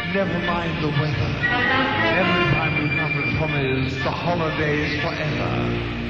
Never mind the weather. Every time we come, we promise the holidays forever.